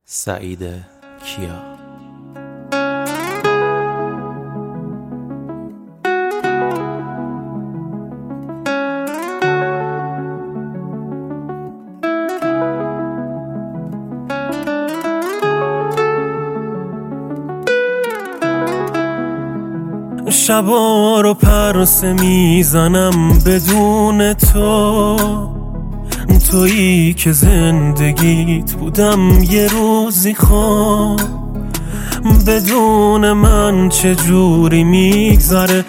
سعید کیا. شبا رو پرسه میزنم بدون تو، تویی که زندگیت بودم یه روزی خواب. بدون من چجوری میگذره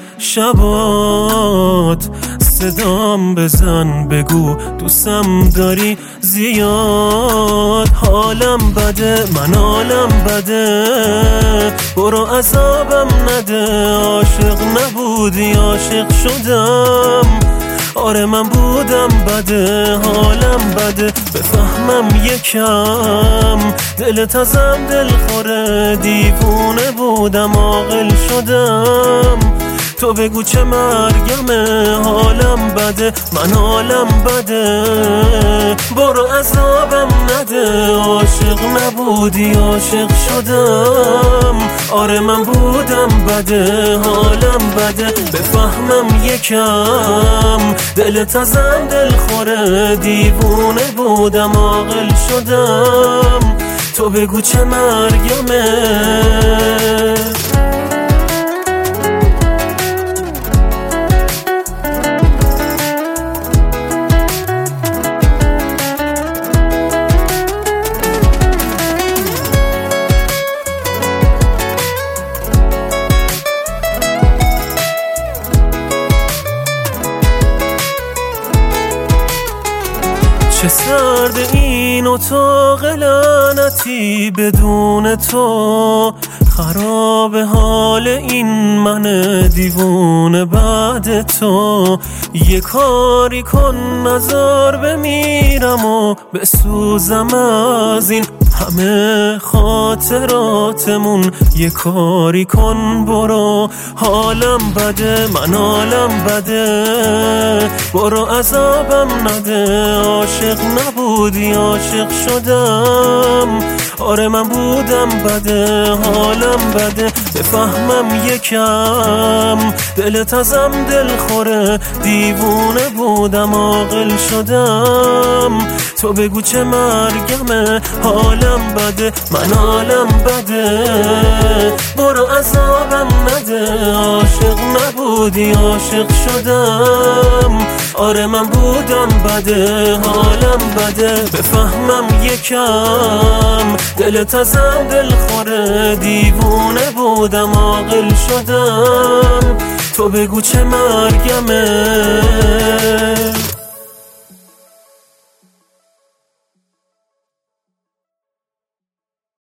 شبات؟ صدام بزن بگو دوستم داری زیاد. حالم بده من حالم بده، برو عذابم نده. عاشق نبودی عاشق شدم، آره من بودم بده حالم بده. بفهمم یکم دلت ازم دل خوره، دیوونه بودم عاقل شدم. تو بگو چه مرگمه حالم بده من حالم بده، برو عذابم نده. عاشق نبودی عاشق شدم، آره من بودم بده حالم بده. بفهمم یکم دلت ازم دل خوره، دیوونه بودم عاقل شدم. تو بگو چه مرگمه. چه سرد این اتاق لعنتی بدون تو، خراب حال این من دیوونه بعد تو. یه کاری کن نزار بمیرم و بسوزم از این همه خاطراتمون. یه کاری کن برو، حالم بده من حالم بده، برو عذابم نده. عاشق نبودی عاشق شدم، آره من بودم بده حالم بده. بفهمم یکم دلت ازم دل خوره، دیوونه بودم عاقل شدم. تو بگو چه مرگمه حالم بده من حالم بده، برو عذابم نده. عاشق نبودی عاشق شدم، آره من بودم بده حالم بده. بفهمم یکم دلت ازم دل خوره، دیوونه بودم عاقل شدم. تو بگو چه مرگمه.